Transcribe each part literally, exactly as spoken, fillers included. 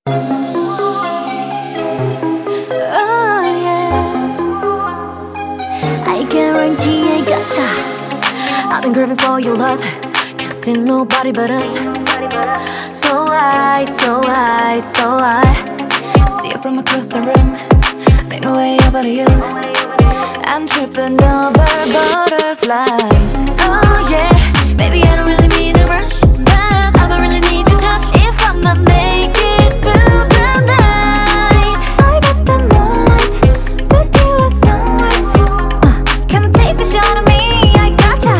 Oh yeah, I guarantee I gotcha. I've been craving for your love, can't see nobody but us. So I, so I, so I see you from across the room, make my way over to you. I'm tripping over butterflies. Oh yeah, baby I don't really mean to rush, but I'ma really need your touch if I'ma make it through the night. I got the moonlight, tequila sunrise. uh, Come and take a shot of me, I gotcha.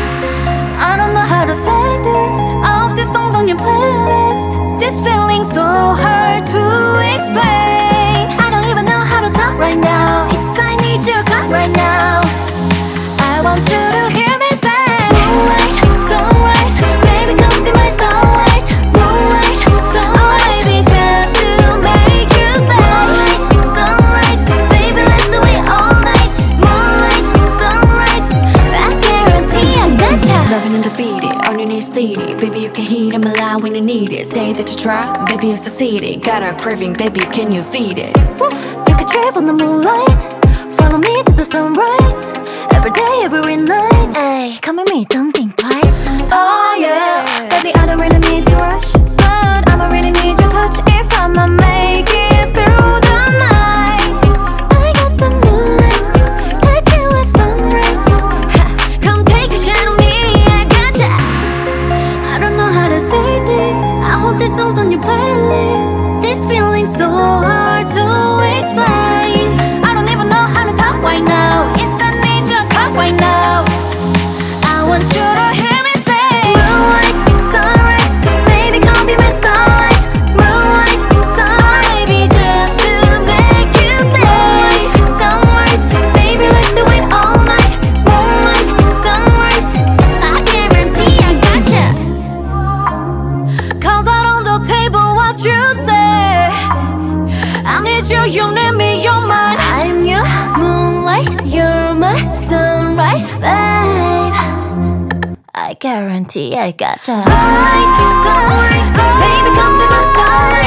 I don't know how to say this, all of these songs on your playlist. This feeling's so hard to explain. I don't even know how to talk right now, it's I need your cut right now. I want you to hear me say, moonlight, sunrise, baby come be my starlight. Moonlight, sunrise, baby just to make you stay. Moonlight, sunrise, baby let's do it all night. Moonlight, sunrise, I guarantee I gotcha. Loving and defeated, on your knees pleading. Baby you can heat them alive when you need it. Say that you try, baby you succeeded. Got a craving, baby can you feed it? Woo. Take a trip on the moonlight, follow me to the sunrise. Every day, every night. Ay, come with me, don't think twice. Oh yeah, baby I don't really need to rush, but I'ma really need your touch if I'ma make it through the night. I got the moonlight, tequila sunrise. Ha, come take a shot on me, I gotcha. I don't know how to say this, I hope this song's on your playlist. This feeling's so hard to explain. I don't even know how to talk right now, it's the need your cock right now. I want you to hear me say, moonlight, sunrise, baby come be my starlight. Moonlight, sunrise, baby just to make you stay. Sunrise, baby let's do it all night. Moonlight, sunrise, I guarantee I gotcha. Cause out on the table what you say, I need you, you need me, you're mine. I'm your moonlight, you're my sunrise, babe. I guarantee I gotcha. Moonlight, sunrise, baby come be my starlight.